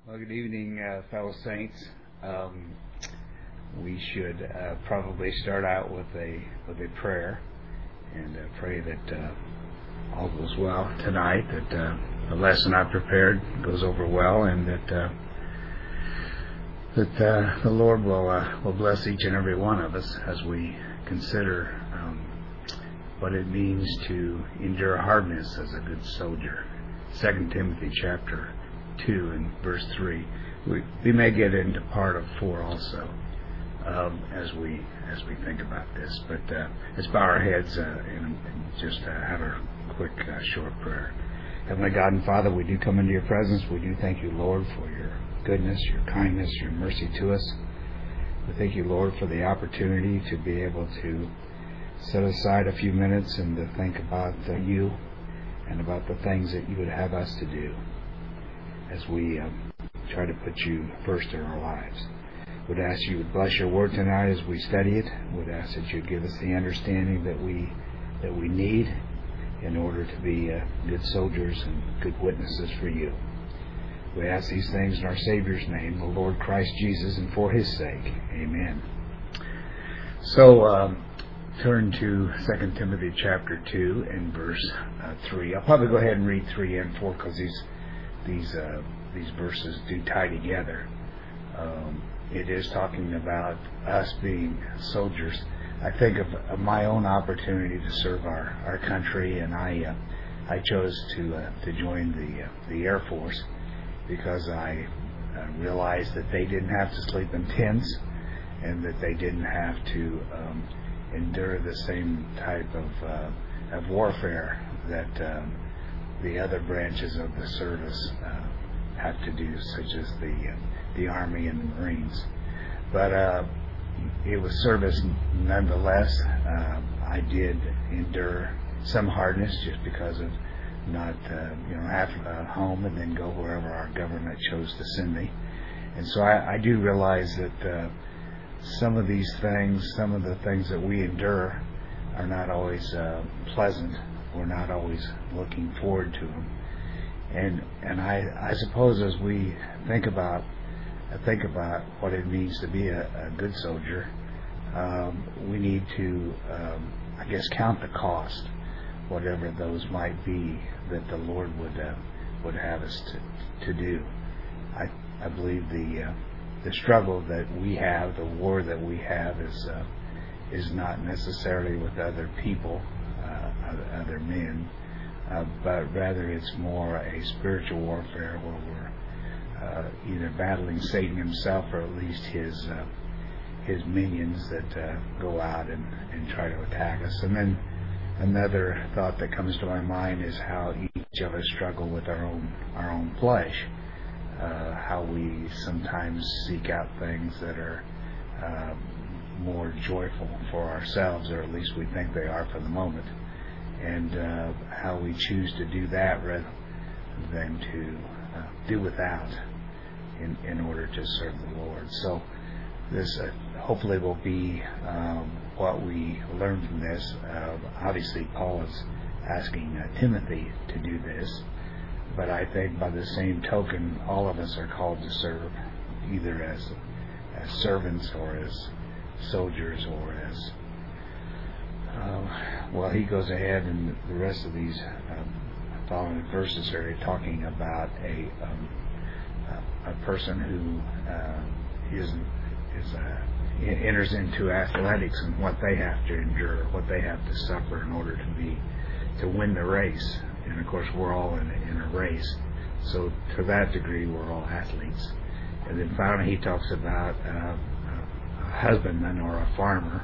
Well, good evening, fellow saints. We should probably start out with a prayer and pray that all goes well tonight. That the lesson I prepared goes over well, and that the Lord will bless each and every one of us as we consider what it means to endure hardness as a good soldier. 2 Timothy chapter 2 and verse 3. We may get into part of 4 also as we think about this. But let's bow our heads and just have a quick short prayer. Heavenly God and Father, we do come into your presence. We do thank you, Lord, for your goodness, your kindness, your mercy to us. We thank you, Lord, for the opportunity to be able to set aside a few minutes and to think about you and about the things that you would have us to do as we try to put you first in our lives. Would ask you to bless your word tonight as we study it. Would ask that you give us the understanding that we need in order to be good soldiers and good witnesses for you. We ask these things in our Savior's name, the Lord Christ Jesus, and for His sake. Amen. So turn to 2 Timothy chapter 2 and verse 3. I'll probably go ahead and read 3 and 4 because these verses do tie together. It is talking about us being soldiers. I think of my own opportunity to serve our country, and I chose to join the Air Force because I realized that they didn't have to sleep in tents and that they didn't have to endure the same type of warfare that the other branches of the service have to do, such as the Army and the Marines. But it was service nonetheless. I did endure some hardness just because of not have a home and then go wherever our government chose to send me. And so I do realize that some of these things, some of the things that we endure are not always pleasant. We're not always looking forward to them. And I suppose as we think about what it means to be a good soldier, we need to, count the cost, whatever those might be that the Lord would have us to do. I believe the struggle that we have, the war that we have, is not necessarily with other people, other men, but rather it's more a spiritual warfare where we're either battling Satan himself or at least his minions that go out and try to attack us. And then another thought that comes to my mind is how each of us struggle with our own flesh, how we sometimes seek out things that are more joyful for ourselves, or at least we think they are for the moment, and how we choose to do that rather than to do without in order to serve the Lord. So this hopefully will be what we learn from this. Obviously Paul is asking Timothy to do this, but I think by the same token all of us are called to serve, either as servants or as soldiers or as he goes ahead, and the rest of these following verses are talking about a person who enters into athletics and what they have to endure, what they have to suffer in order to win the race. And of course, we're all in a race, so to that degree, we're all athletes. And then finally, he talks about a husbandman or a farmer,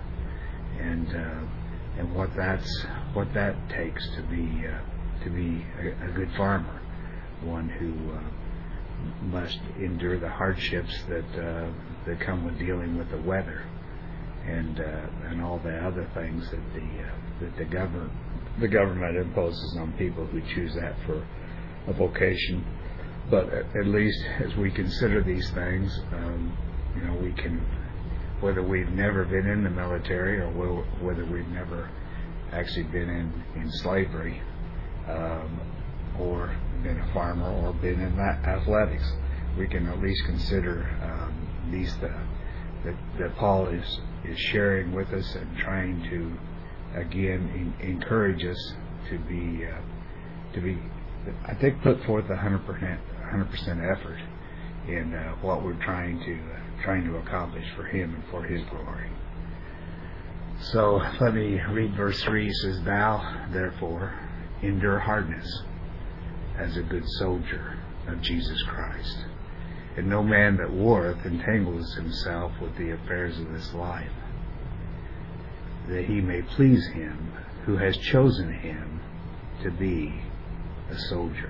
and what that takes to be a good farmer, one who must endure the hardships that come with dealing with the weather and all the other things that the government imposes on people who choose that for a vocation. But at least as we consider these things, we can, whether we've never been in the military or whether we've never actually been in slavery, or been a farmer or been in athletics, we can at least consider these that Paul is sharing with us and trying to again encourage us to be I think put forth 100% effort in what we're trying to accomplish for Him and for His glory. So let me read verse 3. It says, "Thou therefore endure hardness as a good soldier of Jesus Christ. And no man that warreth entangles himself with the affairs of this life, that he may please Him who has chosen him to be a soldier."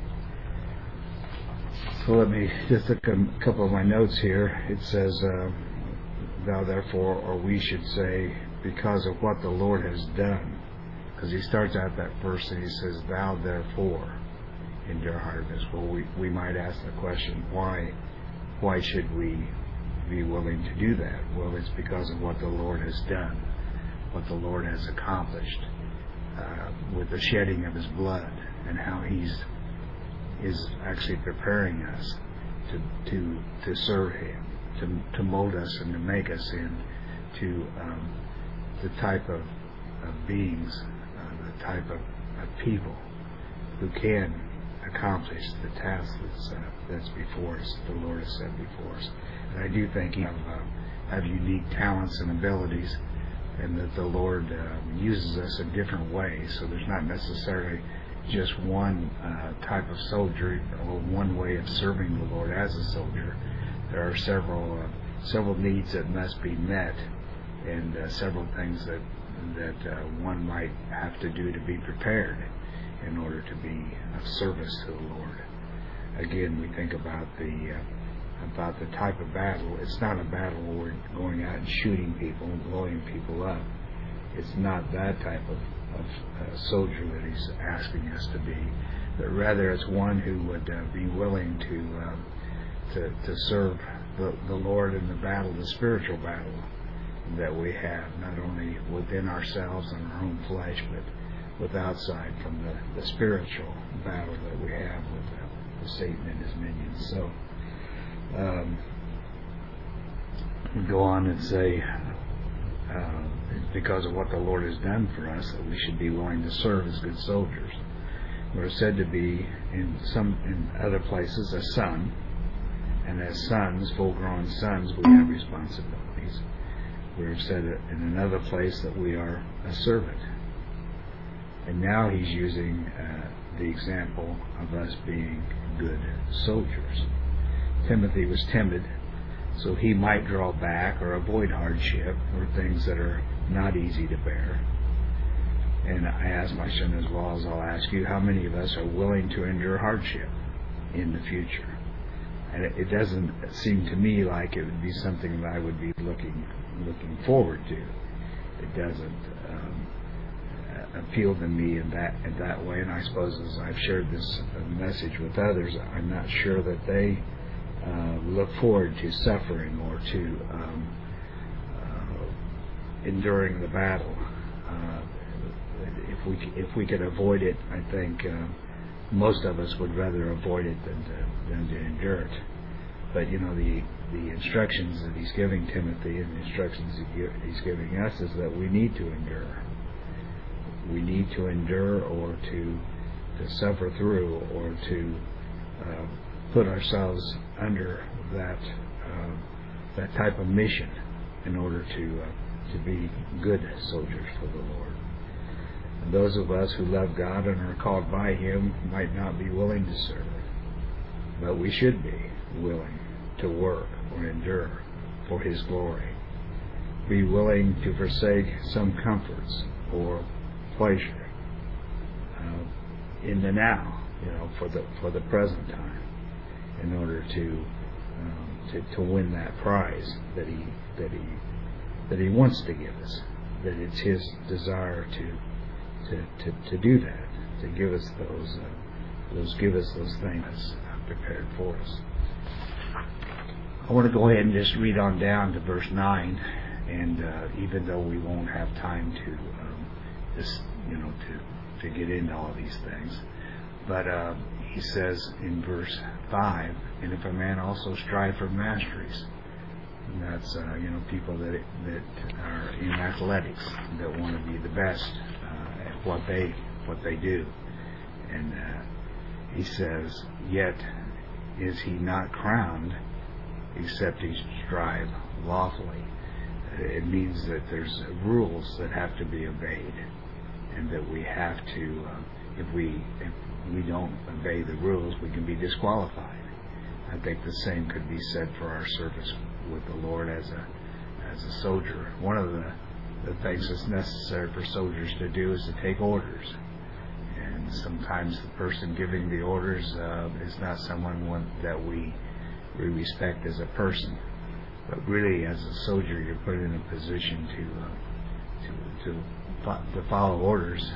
So let me just look at a couple of my notes here. It says, "Thou therefore," or we should say, "because of what the Lord has done." Because he starts out that verse and he says, "Thou therefore endure hardness." Well, we might ask the question, why should we be willing to do that? Well, it's because of what the Lord has done, what the Lord has accomplished with the shedding of His blood, and how He's actually preparing us to serve Him, to mold us and to make us into the type of beings, the type of people who can accomplish the task that's before us, the Lord has set before us. And I do think you have unique talents and abilities, and that the Lord uses us in different ways. So there's not necessarily just one type of soldier or one way of serving the Lord as a soldier. There are several needs that must be met, and several things that one might have to do to be prepared in order to be of service to the Lord. Again, we think about the type of battle. It's not a battle where we're going out and shooting people and blowing people up. It's not that type of soldier that he's asking us to be, but rather it's one who would be willing to serve the Lord in the battle, the spiritual battle that we have, not only within ourselves and our own flesh, but with outside from the spiritual battle that we have with Satan and his minions. So we go on and say, because of what the Lord has done for us, that we should be willing to serve as good soldiers. We're said to be in other places a son, and as sons, full-grown sons, we have responsibilities. We're said in another place that we are a servant. And now he's using the example of us being good soldiers. Timothy was timid, so he might draw back or avoid hardship or things that are not easy to bear. And I ask my son as well as I'll ask you, how many of us are willing to endure hardship in the future? And it doesn't seem to me like it would be something that I would be looking forward to. It doesn't appeal to me in that way. And I suppose as I've shared this message with others, I'm not sure that they look forward to suffering or to enduring the battle. If we could avoid it, I think most of us would rather avoid it than to endure it. But you know, the instructions that he's giving Timothy and the instructions he's giving us is that we need to endure. We need to endure, or to suffer through, or to put ourselves under that type of mission in order to be good soldiers for the Lord. And those of us who love God and are called by Him might not be willing to serve, but we should be willing to work or endure for His glory. Be willing to forsake some comforts or pleasure in the now, for the present time, in order to win that prize that he wants to give us. That it's His desire to do that, to give us those things prepared for us. I want to go ahead and just read on down to verse 9, and even though we won't have time to get into all these things, but he says in verse 5, and if a man also strive for masteries, and that's people that are in athletics, that want to be the best at what they do, and he says, yet is he not crowned except he strive lawfully. It means that there's rules that have to be obeyed, and that we have to, if we don't obey the rules, we can be disqualified. I think the same could be said for our service with the Lord as a soldier. One of the things that's necessary for soldiers to do is to take orders. And sometimes the person giving the orders is not someone that we respect as a person. But really, as a soldier, you're put in a position to follow orders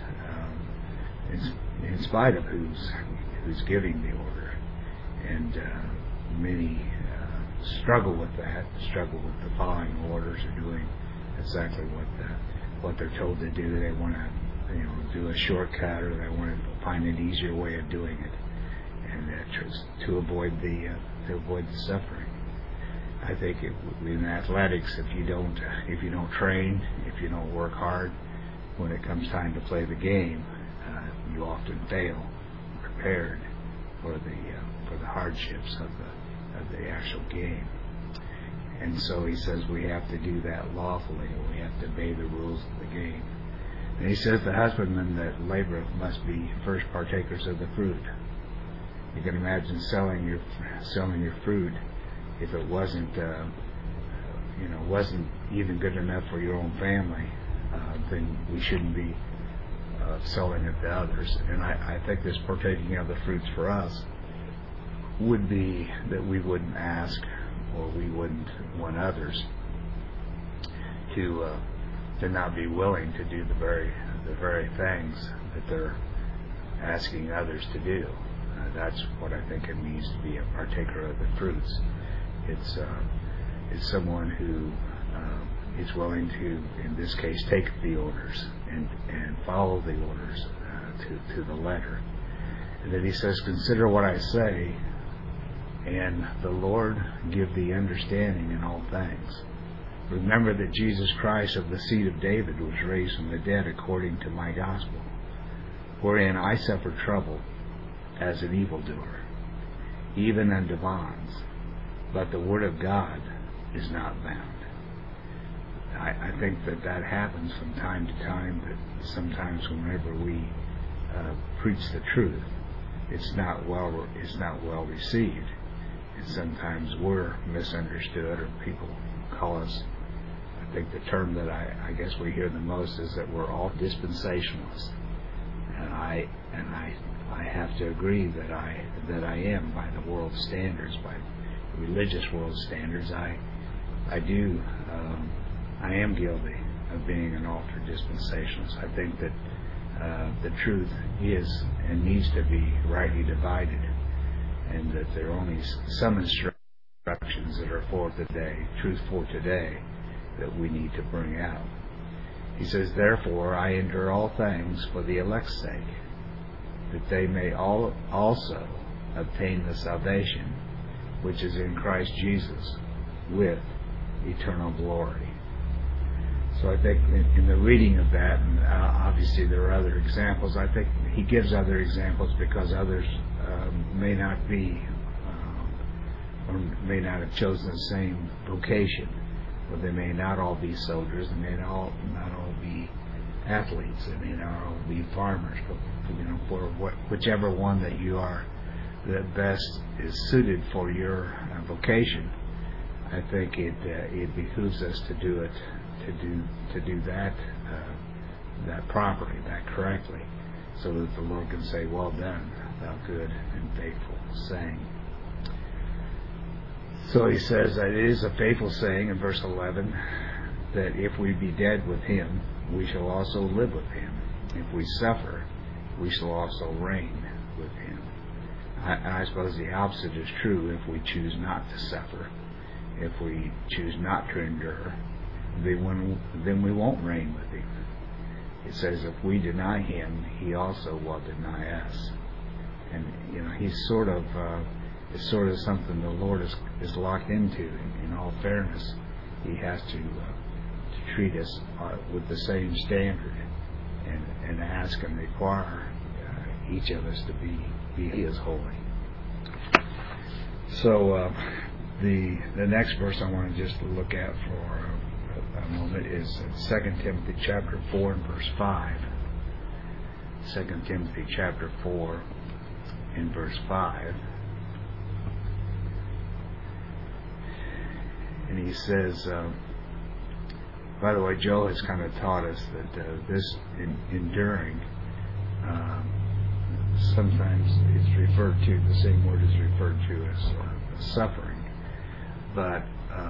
in spite of who's giving the order. And many struggle with that, struggle with the following orders or doing exactly what they're told to do. They want to do a shortcut, or they want to find an easier way of doing it, and to avoid the suffering. I think in athletics, if you don't train, if you don't work hard, when it comes time to play the game, you often fail prepared for the hardships of the actual game. And so he says we have to do that lawfully, or we have to obey the rules of the game. And he says the husbandmen that laboreth must be first partakers of the fruit. You can imagine selling your fruit. If it wasn't even good enough for your own family, then we shouldn't be selling it to others. And I think this partaking of the fruits for us would be that we wouldn't ask, or we wouldn't want others to not be willing to do the very things that they're asking others to do. That's what I think it means to be a partaker of the fruits. It's someone who is willing to, in this case, take the orders and follow the orders to the letter. And then he says, consider what I say, and the Lord give thee understanding in all things. Remember that Jesus Christ of the seed of David was raised from the dead according to my gospel, wherein I suffered trouble as an evildoer, even unto bonds. But the word of God is not bound. I think that happens from time to time, that sometimes whenever we preach the truth, it's not well received. And sometimes we're misunderstood, or people call us, I think the term that I guess we hear the most is that we're all dispensationalists. And I have to agree that I am, by the world's standards, by religious world standards. I am guilty of being an altered dispensationalist. I think that the truth is and needs to be rightly divided, and that there are only some instructions that are for today, truth for today, that we need to bring out. He says, therefore I endure all things for the elect's sake, that they may also obtain the salvation which is in Christ Jesus with eternal glory. So I think in the reading of that, and obviously there are other examples, I think he gives other examples because others may not be or may not have chosen the same vocation, or they may not all be soldiers, they may not all be athletes, they may not all be farmers, but for whichever one that you are that best is suited for your vocation, I think it behooves us to do it, to do that properly, that correctly, so that the Lord can say, well done, thou good and faithful saying. So he says that it is a faithful saying in verse 11, that if we be dead with him, we shall also live with him. If we suffer, we shall also reign with him. I suppose the opposite is true. If we choose not to suffer, if we choose not to endure, then we won't reign with him. It says if we deny him, he also will deny us. And he's sort of it's sort of something the Lord is locked into. In all fairness, He has to treat us with the same standard, and ask and require each of us to be His holy. So the next verse I want to just look at for a moment is 2 Timothy chapter 4 and verse 5. 2 Timothy chapter 4 and verse 5. And he says, by the way, Joe has kind of taught us that this enduring, sometimes it's referred to, the same word is referred to as suffering. But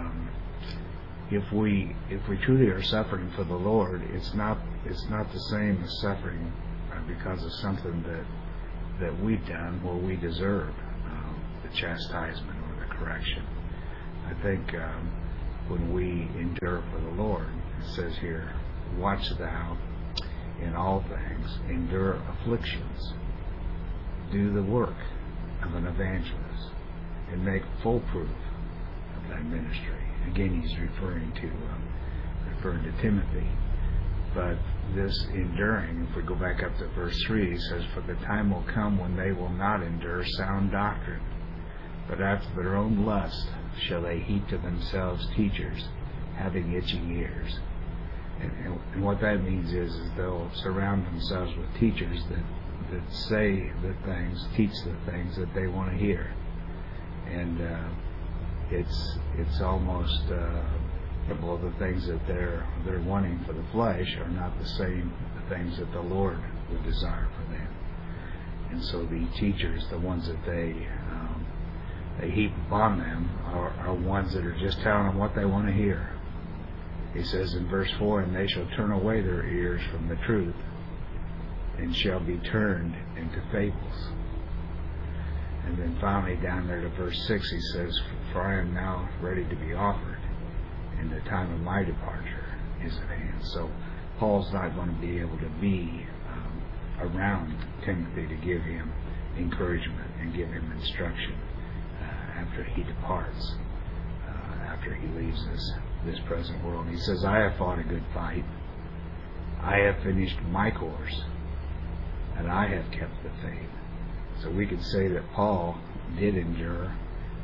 if we truly are suffering for the Lord, it's not the same as suffering because of something that we've done where we deserve the chastisement or the correction. I think when we endure for the Lord, it says here, watch thou in all things, endure afflictions, do the work of an evangelist, and make full proof of thy ministry. Again, he's referring to Timothy. But this enduring, if we go back up to verse 3, he says, for the time will come when they will not endure sound doctrine, but after their own lust shall they heap to themselves teachers, having itching ears. And what that means is they'll surround themselves with teachers that say the things, teach the things that they want to hear. And it's almost well, the things that they're wanting for the flesh are not the same things that the Lord would desire for them. And so the teachers, the ones that they heap upon them, are ones that are just telling them what they want to hear. He says in verse 4, and they shall turn away their ears from the truth, and shall be turned into fables. And then finally down there to verse 6, he says, for I am now ready to be offered, and the time of my departure is at hand. So Paul's not going to be able to be around Timothy to give him encouragement and give him instruction after he departs, after he leaves this present world. He says, I have fought a good fight. I have finished my course, and I have kept the faith. So we could say that Paul did endure,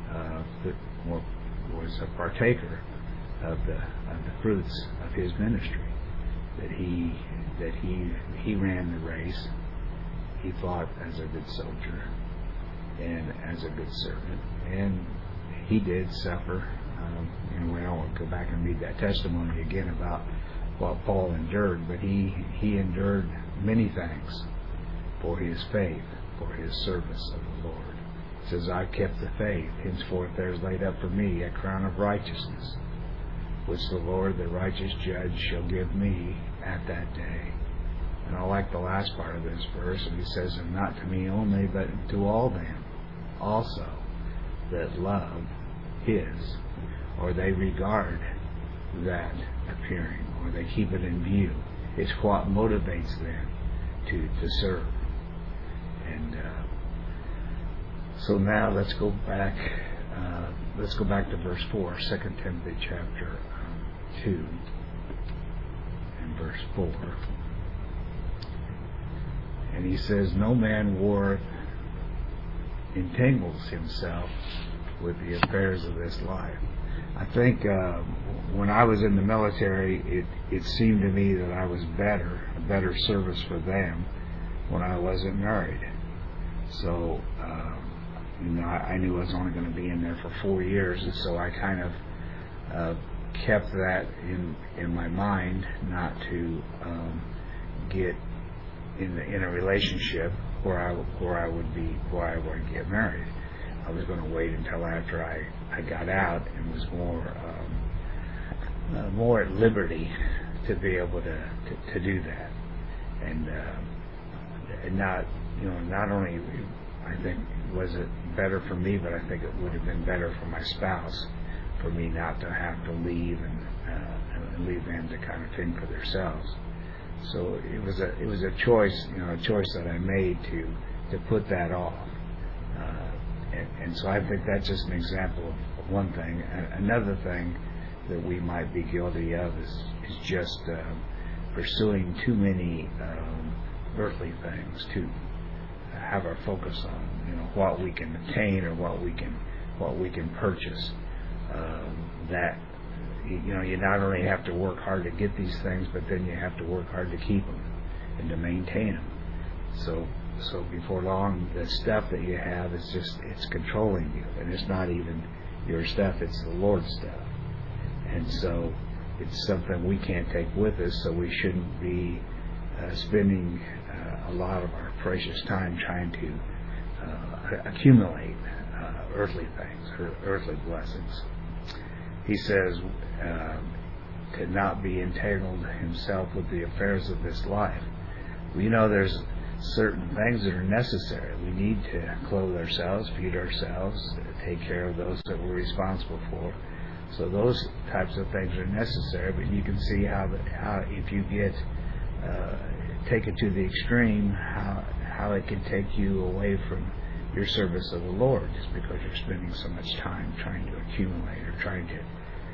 was a partaker of the fruits of his ministry. That he ran the race. He fought as a good soldier and as a good servant, and he did suffer. We don't go back and read that testimony again about what Paul endured, but he endured many things for his faith, for his service of the Lord. It says, I've kept the faith, henceforth there is laid up for me a crown of righteousness, which the Lord, the righteous judge, shall give me at that day. And I like the last part of this verse, and he says, and not to me only, but to all them also that love his, or they regard that appearing, or they keep it in view. It's what motivates them to serve. And so now let's go back to verse 4, 2 Timothy chapter 2 and verse 4. And he says, no man warreth entangles himself with the affairs of this life. I think when I was in the military, it seemed to me that I was a better service for them when I wasn't married. So, I knew I was only going to be in there for 4 years, and so I kind of kept that in my mind, not to get in a relationship where I would get married. I was going to wait until after I got out and was more at liberty to be able to do that, and not only I think was it better for me, but I think it would have been better for my spouse, for me not to have to leave and leave them to kind of think for themselves. So it was a choice, a choice that I made to put that off. And so I think that's just an example of one thing. Another thing that we might be guilty of is just pursuing too many earthly things, to have our focus on what we can attain or what we can purchase. That you not only have to work hard to get these things, but then you have to work hard to keep them and to maintain them. So before long, the stuff that you have it's controlling you, and it's not even your stuff; it's the Lord's stuff. And so it's something we can't take with us. So we shouldn't be spending a lot of our precious time trying to accumulate earthly things or earthly blessings. He says to not be entangled himself with the affairs of this life. We know there's certain things that are necessary. We need to clothe ourselves, feed ourselves, take care of those that we're responsible for. So those types of things are necessary, but you can see how if you take it to the extreme, how it can take you away from your service of the Lord, just because you're spending so much time trying to accumulate or trying to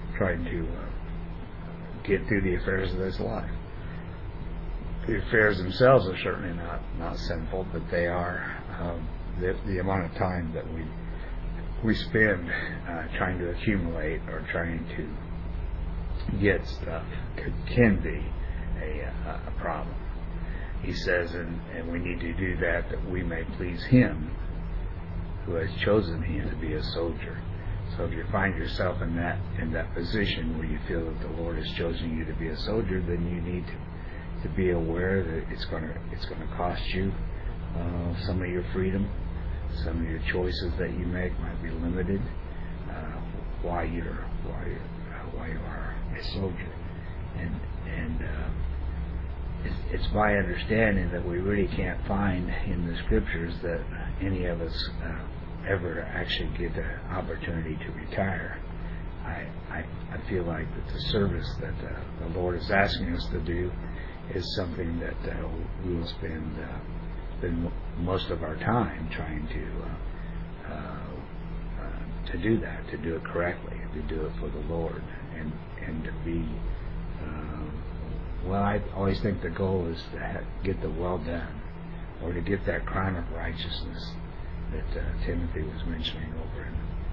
get through the affairs of this life. The affairs themselves are certainly not sinful, but they are the amount of time that we spend trying to accumulate or trying to get stuff can be a problem. He says, and we need to do that we may please Him who has chosen me to be a soldier. So if you find yourself in that position where you feel that the Lord has chosen you to be a soldier, then you need to be aware that it's going to cost you some of your freedom. Some of your choices that you make might be limited while you are a soldier. And it's my understanding that we really can't find in the Scriptures that any of us ever actually get the opportunity to retire. I feel like that the service that the Lord is asking us to do is something that we will spend most of our time trying to do that, to do it correctly, to do it for the Lord, and to be. I always think the goal is to get the well done, or to get that crown of righteousness that Timothy was mentioning over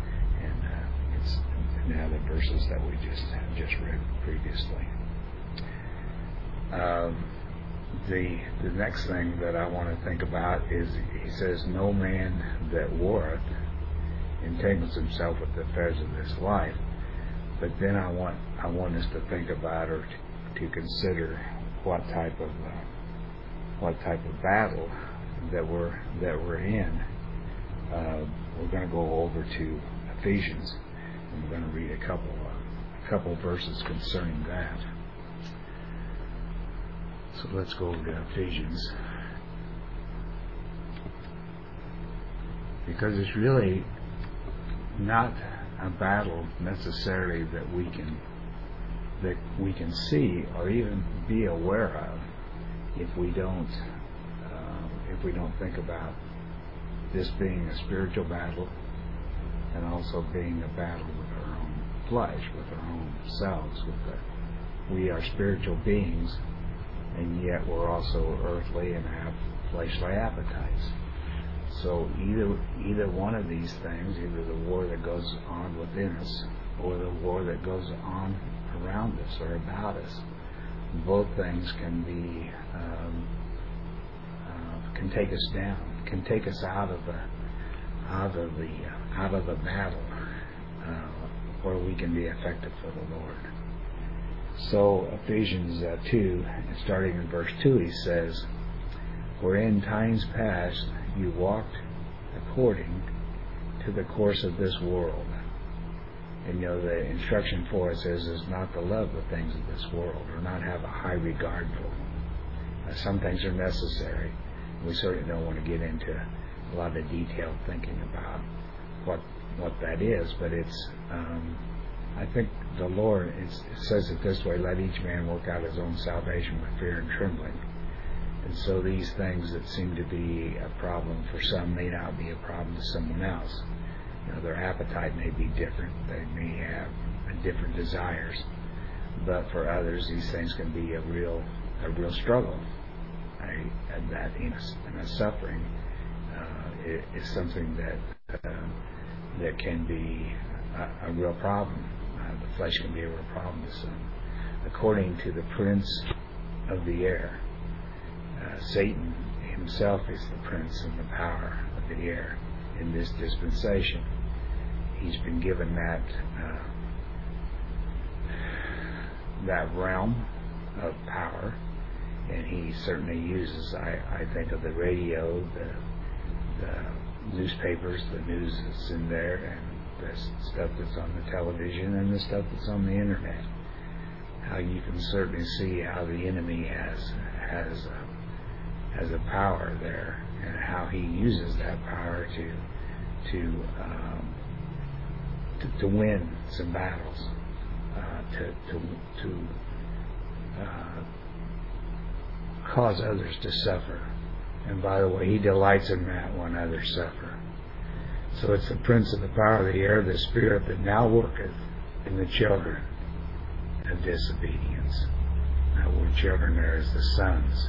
in the other verses that we just read previously. The next thing that I want to think about is, he says, no man that warreth entangles himself with the affairs of this life. But then I want us to think about, or to consider, what type of battle that we're in. We're going to go over to Ephesians, and we're going to read a couple verses concerning that. So let's go over to Ephesians, because it's really not a battle necessarily that we can see or even be aware of if we don't think about this being a spiritual battle, and also being a battle with our own flesh, with our own selves. We are spiritual beings, and yet we're also earthly and have fleshly appetites. So either one of these things, either the war that goes on within us or the war that goes on around us or about us, both things can be can take us down, can take us out of the battle, where we can be effective for the Lord. So Ephesians 2, starting in verse 2, he says, "For in times past you walked according to the course of this world." And the instruction for us is not to love the things of this world, or not have a high regard for them. Some things are necessary. We certainly don't want to get into a lot of detailed thinking about what that is, but it's I think the Lord, it says it this way: let each man work out his own salvation with fear and trembling. And so these things that seem to be a problem for some may not be a problem to someone else. Their appetite may be different. They may have different desires. But for others, these things can be a real struggle. That in a suffering is something that can be a real problem. The flesh can be a real problem to some. According to the prince of the air, Satan himself is the prince and the power of the air in this dispensation. He's been given that realm of power, and he certainly uses, I think of the radio, the newspapers, the news that's in there, and the stuff that's on the television, and the stuff that's on the internet. How you can certainly see how the enemy has a power there, and how he uses that power to win some battles, to cause others to suffer. And by the way, he delights in that when others suffer. So it's the prince of the power of the air, the spirit that now worketh in the children of disobedience. That word children there is the sons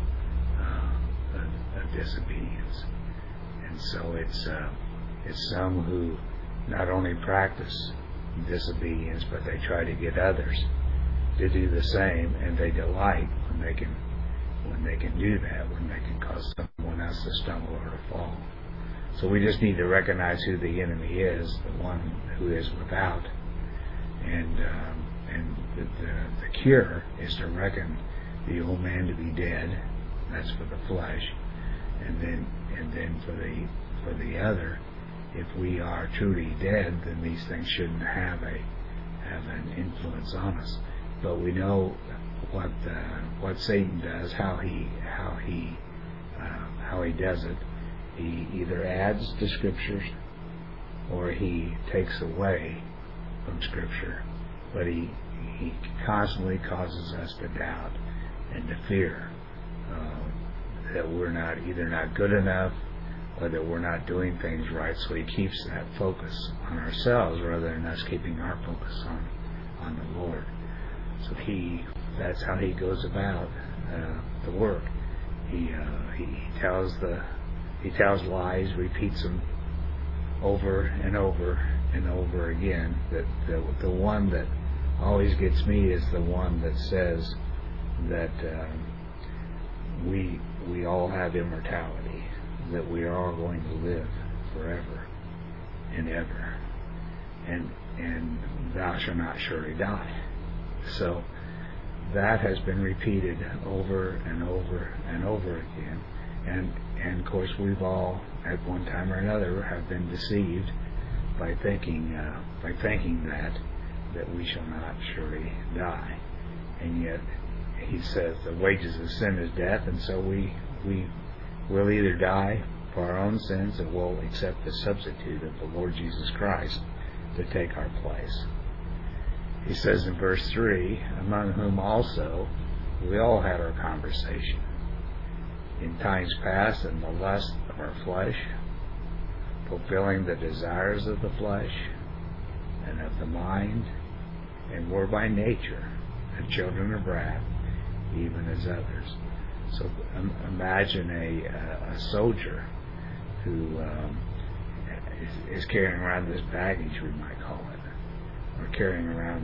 of disobedience. And so it's some who not only practice disobedience, but they try to get others to do the same, and they delight when they can do that, when they can cause someone else to stumble or to fall. So we just need to recognize who the enemy is, the one who is without, and the cure is to reckon the old man to be dead. That's for the flesh, and then for the other, if we are truly dead, then these things shouldn't have an influence on us. But we know what Satan does, how he does it. He either adds to Scriptures or he takes away from Scripture. But he constantly causes us to doubt and to fear that we're either not good enough, or that we're not doing things right. So he keeps that focus on ourselves rather than us keeping our focus on the Lord. So that's how he goes about the work. He tells lies, repeats them over and over and over again. That the one that always gets me is the one that says that we all have immortality, that we are all going to live forever and ever, and thou shalt not surely die. So that has been repeated over and over and over again, and of course we've all at one time or another have been deceived by thinking that we shall not surely die. And yet he says the wages of sin is death, and so we'll either die for our own sins, or we'll accept the substitute of the Lord Jesus Christ to take our place. He says in verse 3, among whom also we all had our conversation in times past in the lust of our flesh, fulfilling the desires of the flesh and of the mind, and were by nature the children of wrath, even as others. So imagine a soldier who is carrying around this baggage, we might call it, or carrying around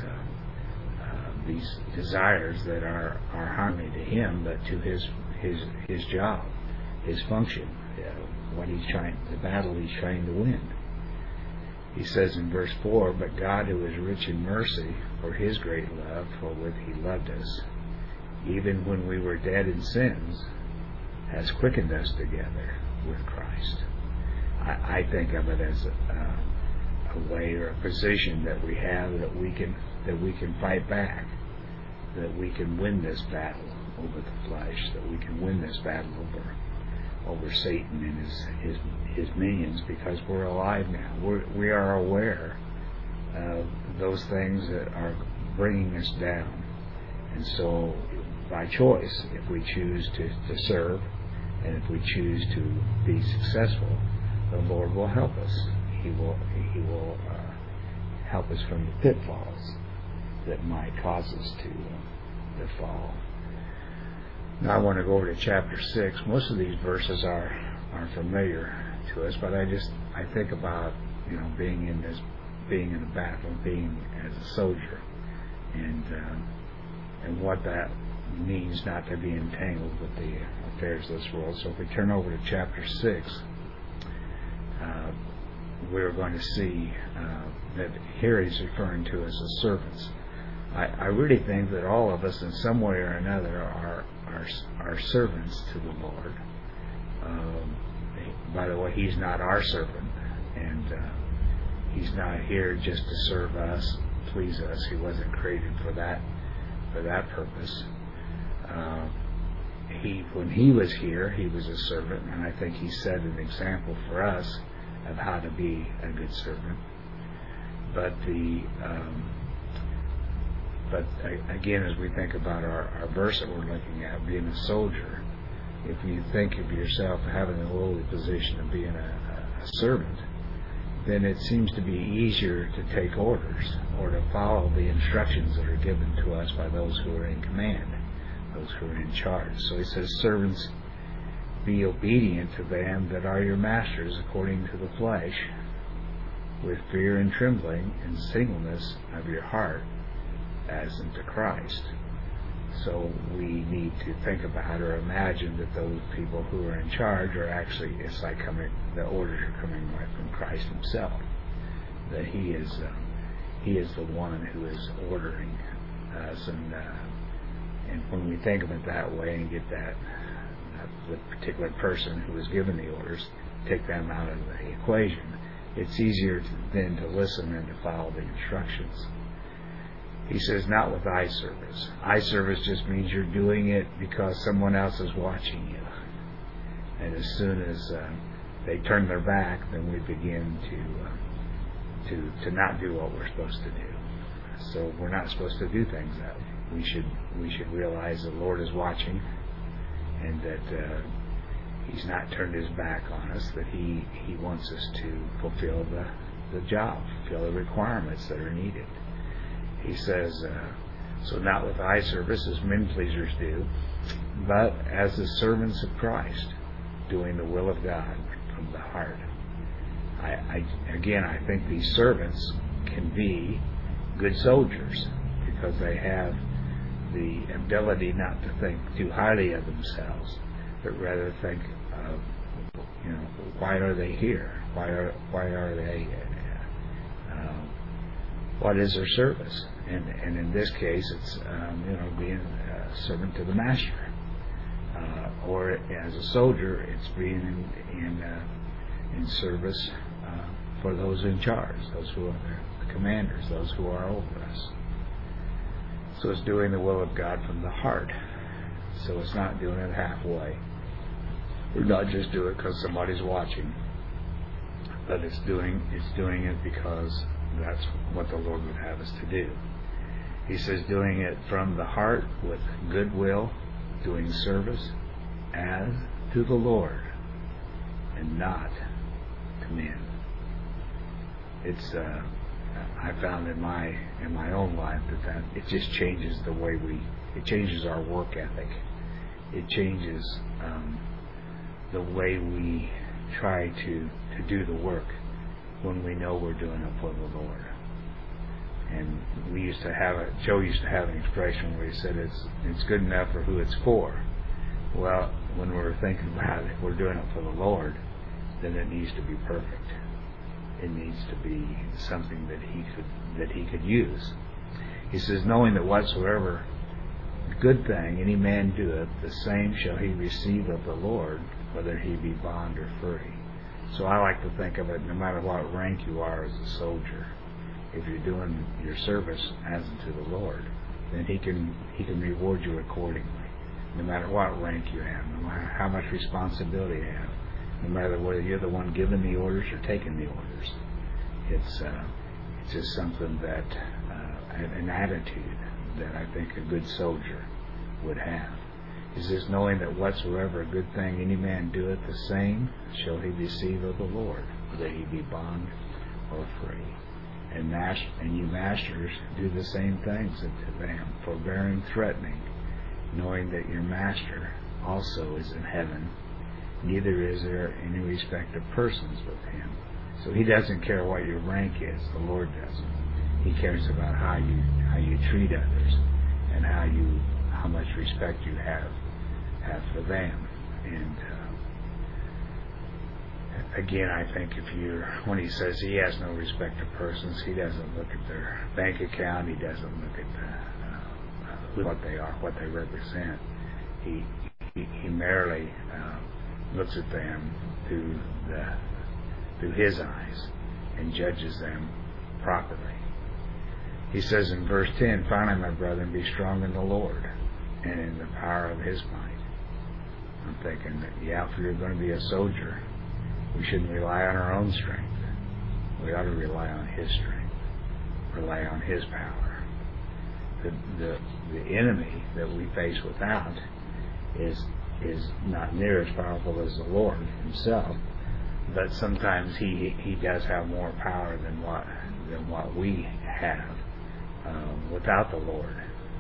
these desires that are harmony to him, but to his job, his function, the battle he's trying to win. He says in verse 4, but God, who is rich in mercy, for his great love, wherewith he loved us, even when we were dead in sins, has quickened us together with Christ. I think of it as a way or a position that we have that we can fight back, that we can win this battle over the flesh, that we can win this battle over Satan and his minions, because we're alive now. We are aware of those things that are bringing us down, and so by choice. If we choose to serve, and if we choose to be successful, the Lord will help us. He will help us from the pitfalls that might cause us to fall. Now I want to go over to chapter 6. Most of these verses are familiar to us, but I think about being in a battle, being as a soldier, and what that means not to be entangled with the affairs of this world. So if we turn over to chapter 6, we're going to see that here he's referring to us as servants. I really think that all of us in some way or another are servants to the Lord. By the way, he's not our servant, and he's not here just to serve us, please us. He wasn't created for that purpose. When he was here, he was a servant, and I think he set an example for us of how to be a good servant. But again, as we think about our verse that we're looking at, being a soldier, if you think of yourself having a lowly position of being a servant, then it seems to be easier to take orders or to follow the instructions that are given to us by those who are in command, those who are in charge. So he says, servants, be obedient to them that are your masters according to the flesh, with fear and trembling and singleness of your heart, as unto Christ. So we need to think about or imagine that those people who are in charge are actually, it's like the orders are coming right from Christ himself. That he is the one who is ordering us, and when we think of it that way and get that the particular person who is given the orders, take them out of the equation, it's easier then to listen and to follow the instructions. He says, not with eye service. Eye service just means you're doing it because someone else is watching you. And as soon as they turn their back, then we begin to not do what we're supposed to do. So we're not supposed to do things that way. We should realize the Lord is watching, and that he's not turned his back on us, that he wants us to fulfill the job, fulfill the requirements that are needed. He says, so not with eye service as men pleasers do, but as the servants of Christ, doing the will of God from the heart. I think these servants can be good soldiers because they have the ability not to think too highly of themselves, but rather think of, why are they here? Why are they? What is their service? And in this case, it's being a servant to the master, or as a soldier, it's being in service for those in charge, those who are the commanders, those who are over us. So it's doing the will of God from the heart. So it's not doing it halfway. We're not just doing it because somebody's watching, but it's doing it because that's what the Lord would have us to do. He says, doing it from the heart with goodwill, doing service as to the Lord and not to men. It's I found in my own life that it just changes the way it changes our work ethic. It changes the way we try to do the work when we know we're doing it for the Lord. And Joe used to have an expression where he said it's good enough for who it's for. Well, when we're thinking about it, we're doing it for the Lord, then it needs to be perfect. It needs to be something that he could use. He says, knowing that whatsoever good thing any man doeth, the same shall he receive of the Lord, whether he be bond or free. So I like to think of it, no matter what rank you are as a soldier, if you're doing your service as unto the Lord, then he can reward you accordingly. No matter what rank you have, no matter how much responsibility you have, no matter whether you're the one giving the orders or taking the orders. It's just something that, an attitude that I think a good soldier would have. He says, knowing that whatsoever a good thing any man doeth, the same shall he receive of the Lord, whether he be bond or free. And you masters, do the same things unto them, forbearing, threatening, knowing that your master also is in heaven, neither is there any respect of persons with him. So he doesn't care what your rank is, the Lord doesn't. He cares about how you treat others and how much respect you have for them. And again, I think when he says he has no respect of persons, he doesn't look at their bank account, he doesn't look at what they are, what they represent. He merely looks at them through his eyes and judges them properly. He says in verse 10, finally, my brethren, be strong in the Lord and in the power of his might. I'm thinking that, if you're going to be a soldier, we shouldn't rely on our own strength. We ought to rely on his strength, rely on his power. The enemy that we face without is not near as powerful as the Lord himself, but sometimes he does have more power than what we have without the Lord.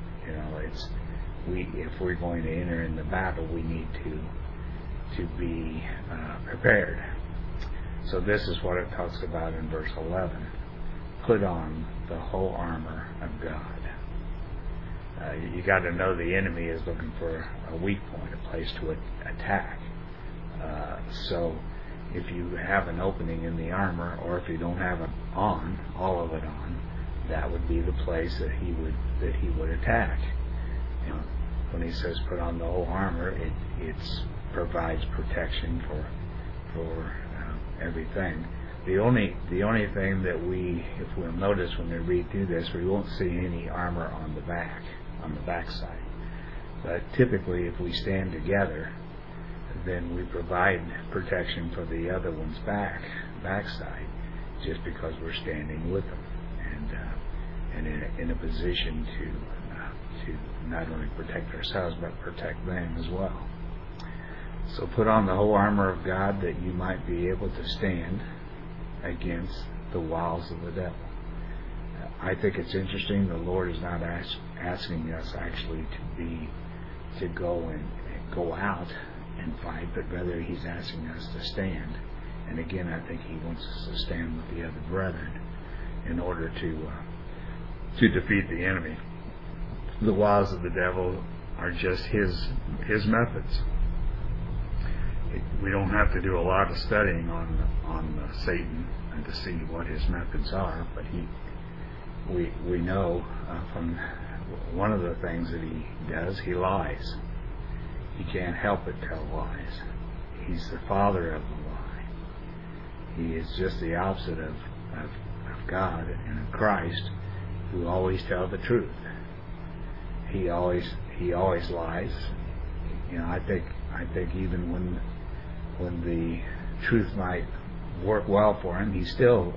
If we're going to enter in the battle, we need to be prepared. So this is what it talks about in verse 11. Put on the whole armor of God. You got to know the enemy is looking for a weak point, a place to attack. So if you have an opening in the armor, or if you don't have it on, all of it on, that would be the place that he would attack. When he says put on the whole armor, it provides protection for everything. The only thing that if we'll notice when we read through this, we won't see any armor on the back side. But typically, if we stand together, then we provide protection for the other one's backside, just because we're standing with them and in a position to not only protect ourselves but protect them as well. So put on the whole armor of God, that you might be able to stand against the wiles of the devil. I think it's interesting. The Lord is not asking us actually to go out and fight, but rather He's asking us to stand. And again, I think He wants us to stand with the other brethren in order to defeat the enemy. The wiles of the devil are just his methods. We don't have to do a lot of studying on Satan and to see what his methods are, but we know from one of the things that he does, he lies. He can't help but tell lies. He's the father of the lie. He is just the opposite of God and of Christ, who always tell the truth. He always lies. I think even when the truth might work well for him, he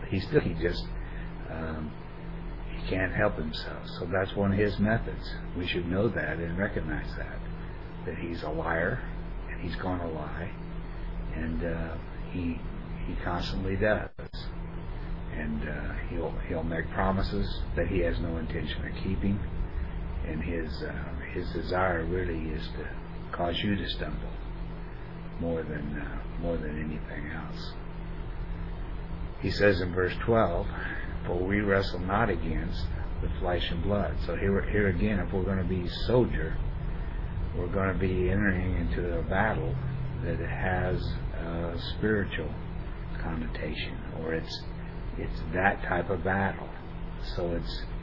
can't help himself. So that's one of his methods. We should know that and recognize that he's a liar and he's going to lie, and he constantly does. And he'll make promises that he has no intention of keeping, and his desire really is to cause you to stumble more than anything else. He says in verse 12, for we wrestle not against the flesh and blood. So here again, if we're going to be soldier, we're going to be entering into a battle that has a spiritual connotation, or it's that type of battle. So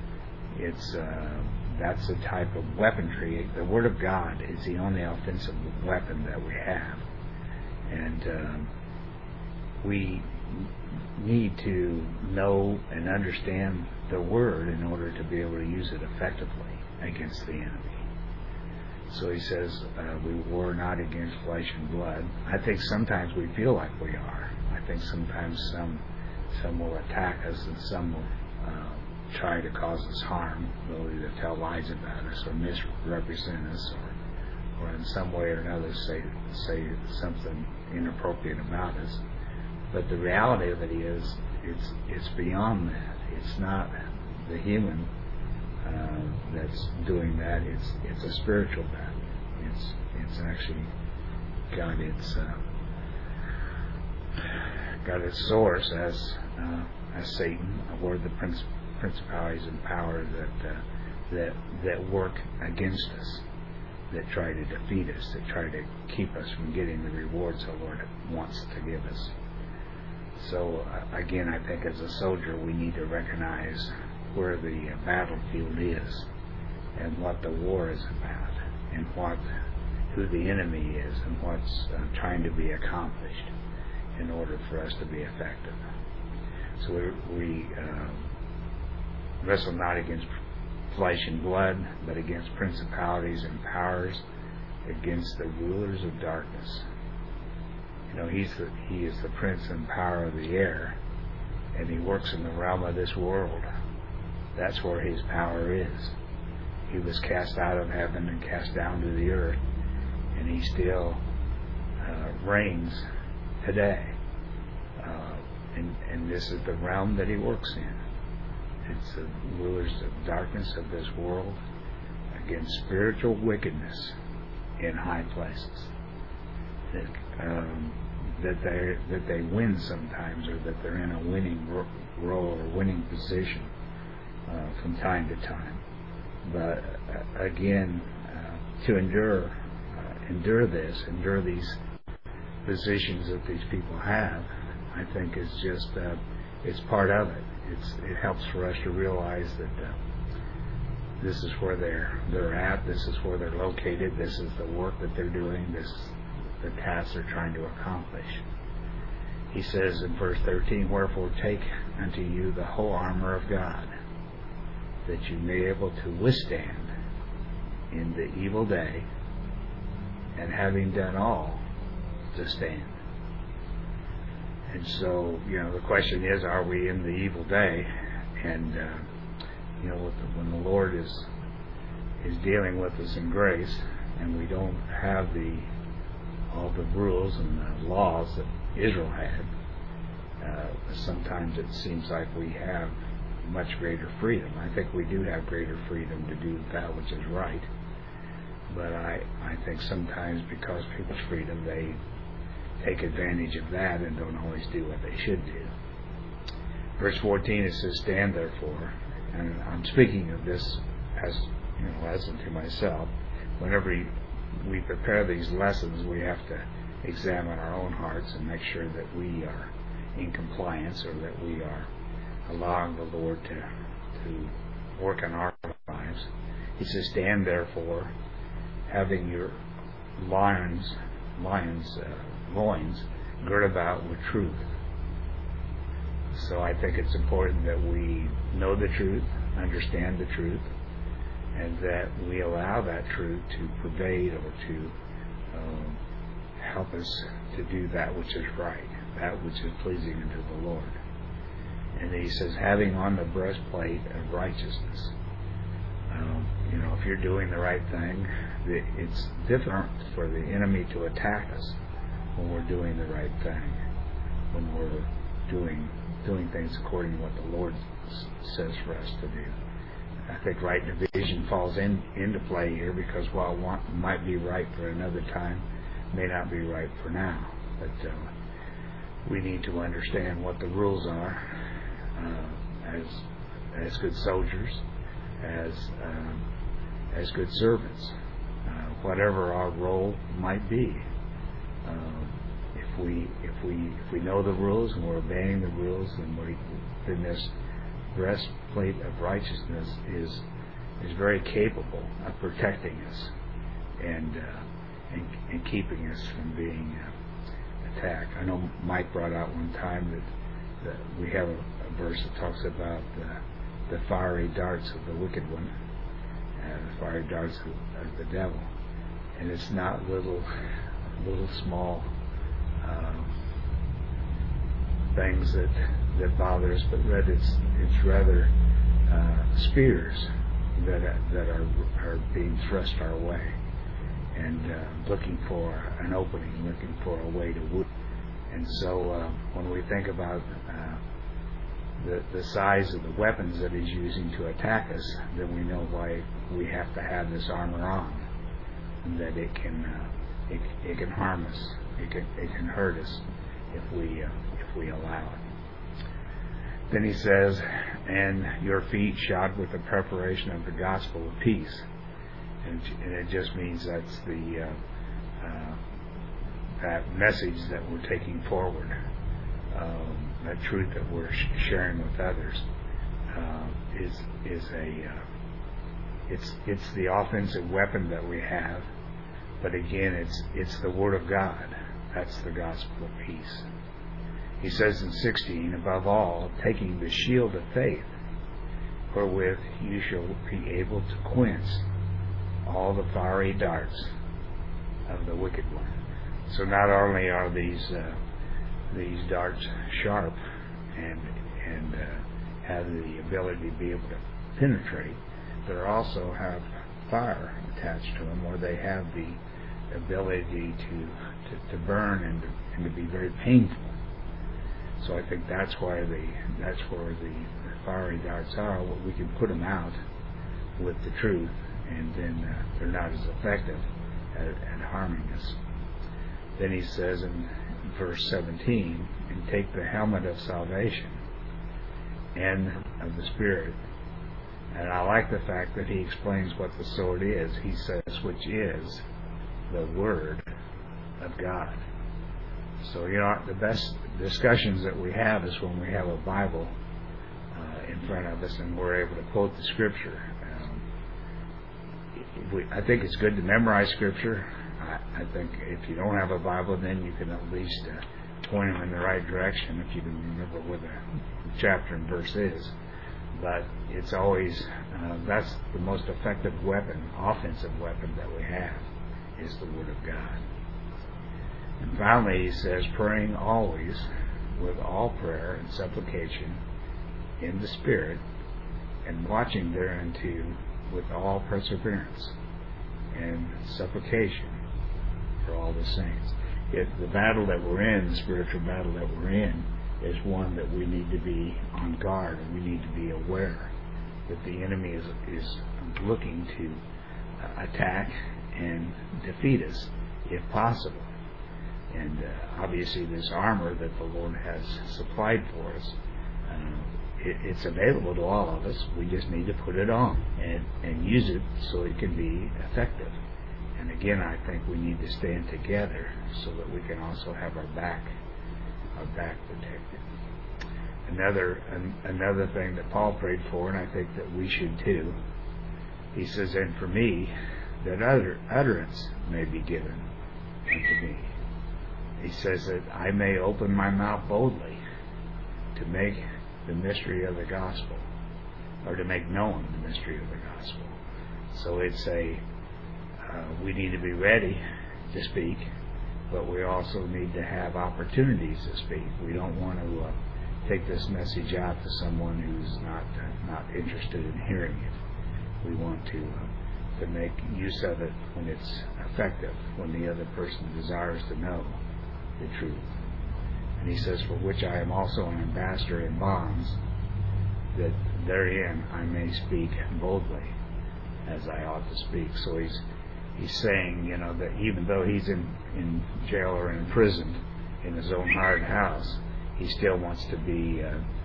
that's the type of weaponry. The Word of God is the only offensive weapon that we have, and we need to know and understand the Word in order to be able to use it effectively against the enemy. So he says, we war not against flesh and blood. I think sometimes we feel like we are. I think sometimes some will attack us, and some will try to cause us harm. They'll either tell lies about us or misrepresent us, or or in some way or another say something inappropriate about us. But the reality of it is, it's beyond that. It's not the human that's doing that. It's a spiritual battle. It's actually got its source as Satan, or the principalities and powers that work against us, that try to defeat us, that try to keep us from getting the rewards the Lord wants to give us. So again, I think as a soldier we need to recognize where the battlefield is, and what the war is about, and who the enemy is, and what's trying to be accomplished in order for us to be effective. So we wrestle not against flesh and blood, but against principalities and powers, against the rulers of darkness. He is the prince and power of the air, and he works in the realm of this world. That's where his power is. He was cast out of heaven and cast down to the earth, and he still reigns today. And this is the realm that he works in. It's the rulers of darkness of this world against spiritual wickedness in high places. That they win sometimes, or that they're in a winning role or winning position from time to time. But again, to endure these positions that these people have, I think is just it's part of it. It helps for us to realize that this is where they're at. This is where they're located. This is the work that they're doing. This is the task they're trying to accomplish. He says in verse 13, "Wherefore take unto you the whole armor of God, that you may be able to withstand in the evil day, and having done all, to stand." And so, the question is, are we in the evil day? And when the Lord is dealing with us in grace, and we don't have all the rules and the laws that Israel had, sometimes it seems like we have much greater freedom. I think we do have greater freedom to do that which is right. But I think sometimes, because people's freedom, they take advantage of that and don't always do what they should do. Verse 14, it says, "Stand therefore," and I'm speaking of this as lesson to myself. Whenever we prepare these lessons, we have to examine our own hearts and make sure that we are in compliance, or that we are allowing the Lord to work in our lives. He says, "Stand therefore, having your loins girt about with truth." So I think it's important that we know the truth, understand the truth, and that we allow that truth to pervade, or to help us to do that which is right, that which is pleasing unto the Lord. And he says, having on the breastplate of righteousness. If you're doing the right thing, it's difficult for the enemy to attack us when we're doing the right thing, when we're doing things according to what the Lord says for us to do. I think right division falls into play here, because while one might be right for another time, may not be right for now. But we need to understand what the rules are as good soldiers, as good servants, whatever our role might be. If we know the rules and we're obeying the rules, then this breastplate of righteousness is very capable of protecting us and keeping us from being attacked. I know Mike brought out one time that we have a verse that talks about the fiery darts of the wicked one, the fiery darts of the devil, and it's not little small things that bother us, but it's rather spears that are being thrust our way. and looking for an opening, looking for a way to wound. And so when we think about the size of the weapons that he's using to attack us, then we know why we have to have this armor on, and that it can harm us, it can hurt us if we allow it. Then he says, and your feet shod with the preparation of the gospel of peace, and it just means that's the that message that we're taking forward. That truth that we're sharing with others it's the offensive weapon that we have, but again it's the Word of God. That's the gospel of peace. He says in 16, above all, taking the shield of faith, wherewith you shall be able to quench all the fiery darts of the wicked one. So not only are these darts sharp and have the ability to be able to penetrate, but also have fire attached to them, or they have the ability to burn and to be very painful. So I think that's where the fiery darts are. We can put them out with the truth, and then they're not as effective at harming us. Then he says in verse 17, and take the helmet of salvation and of the Spirit. And I like the fact that he explains what the sword is. He says, which is the Word of God. So, the best discussions that we have is when we have a Bible in front of us and we're able to quote the Scripture. I think it's good to memorize Scripture. I think if you don't have a Bible, then you can at least point them in the right direction if you can remember what the chapter and verse is. But it's always, that's the most effective weapon, offensive weapon that we have, is the Word of God. And finally he says, praying always with all prayer and supplication in the Spirit, and watching thereunto with all perseverance and supplication for all the saints. If the battle that we're in, the spiritual battle that we're in, is one that we need to be on guard, and we need to be aware that the enemy is looking to attack and defeat us if possible. And obviously this armor that the Lord has supplied for us, it's available to all of us. We just need to put it on and use it so it can be effective. And again, I think we need to stand together so that we can also have our back protected. Another thing that Paul prayed for, and I think that we should too, he says, and for me, that utterance may be given unto me. He says that I may open my mouth boldly to make the mystery of the gospel, or to make known the mystery of the gospel. So it's we need to be ready to speak, but we also need to have opportunities to speak. We don't want to take this message out to someone who's not interested in hearing it. We want to make use of it when it's effective, when the other person desires to know the truth. And he says, for which I am also an ambassador in bonds, that therein I may speak boldly as I ought to speak. So he's saying, that even though he's in jail or in prison in his own hired house, he still wants to be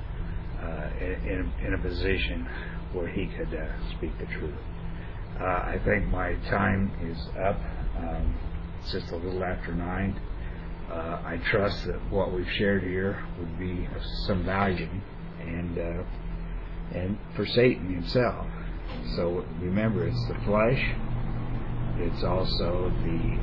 in a position where he could speak the truth. I think my time is up. It's just a little after 9. I trust that what we've shared here would be of some value, and for Satan himself. So remember, it's the flesh. It's also the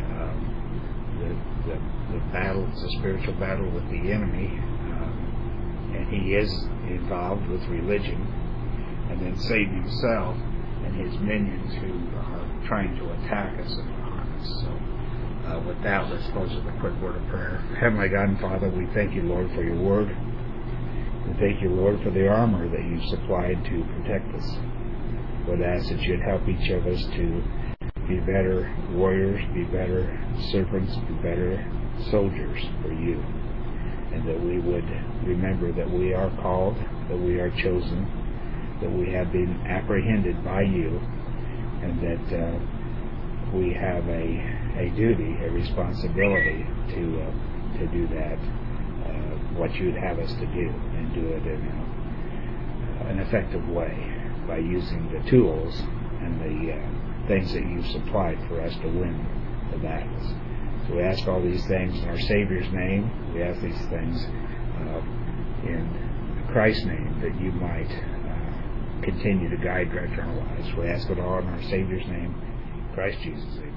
battle. It's a spiritual battle with the enemy, and he is involved with religion, and then Satan himself and his minions who are trying to attack us and harm us. So with that, let's close with a quick word of prayer. Heavenly God and Father, we thank you, Lord, for your word. We thank you, Lord, for the armor that you've supplied to protect us. Lord, I ask that you'd help each of us to be better warriors, be better servants, be better soldiers for you. And that we would remember that we are called, that we are chosen, that we have been apprehended by you, and that we have a duty, a responsibility to do that, what you would have us to do, and do it in an effective way by using the tools and the things that you've supplied for us to win the battles. So we ask all these things in our Savior's name. We ask these things in Christ's name, that you might continue to guide, direct our lives. We ask it all in our Savior's name, Christ Jesus. Amen.